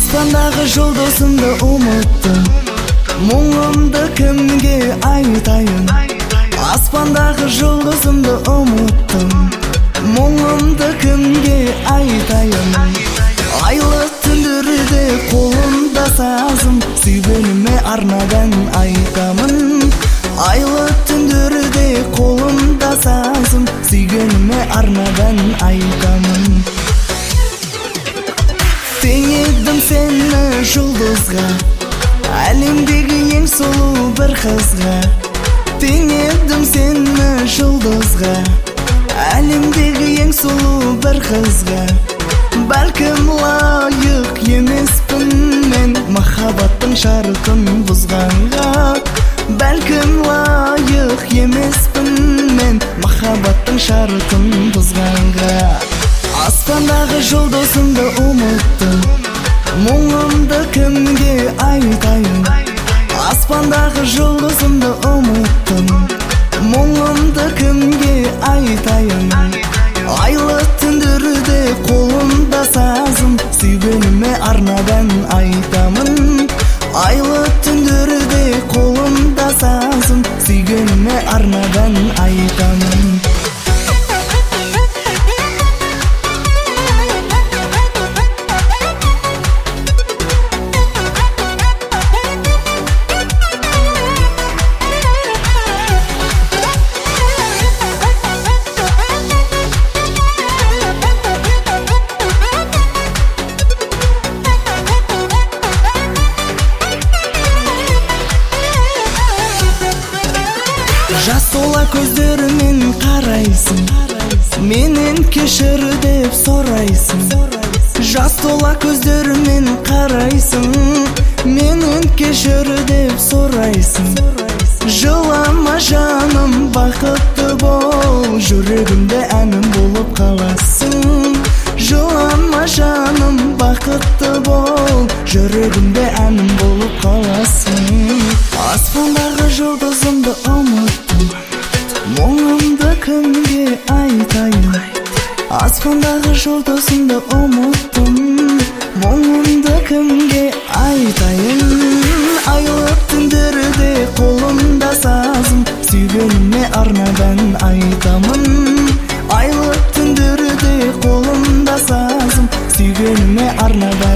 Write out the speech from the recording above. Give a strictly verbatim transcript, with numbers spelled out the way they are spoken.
Аспандағы жұлдызымды ұмыттым, мұңымды кімге айтайын? Аспандағы жұлдызымды ұмыттым, мұңымды кімге айтайын? Айлы түндерде қолымда сазым, сүйгеніме арнадан айтамын. Айлы түндерде қолымда сазым, сүйгеніме арнадан айтамын. Теңедім сені жұлдызға, әлемдегі ең сұлу бір қызға. Теңедім сені жұлдызға, әлемдегі ең сұлу бір қызға. Бәлкім лайық емеспін мен махаббаттың шартын бұзғанға. Бәлкім лайық емеспін мен махаббаттың шартын бұзғанға. Аспандағы жұлдызымды ұмыттым, мұңымды кімге айтайын? Аспандағы жұлдызымды ұмыттым, мұңымды кімге айтайын? Айлы түндерде қолымда сазым, сүйгеніме арнадан айтамын. Айлы түндерде қолымда сазым, сүйгеніме арнадан айтамын. Жас тола көздерімен қарайсың, менен кешір деп сұрайсың. Жас тола көздерімен қарайсың, менен кешір деп сұрайсың. Жылама жаным, бақытты бол, жүрегімде әнім болып қаласың. Жылама жаным, бақытты бол, жүрегімде әнім болып қаласың. Аспандағы жұлдызымды ұмыттым, мұңымды кімге айтайын? Аспандағы жұлдызымды ұмыттым, мұңымды кімге айтайын? Айлы түндерде қолымда сазым, сүйгеніме арнадан айтамын. Айлы түндерде қолымда сазым, сүйгеніме арнадан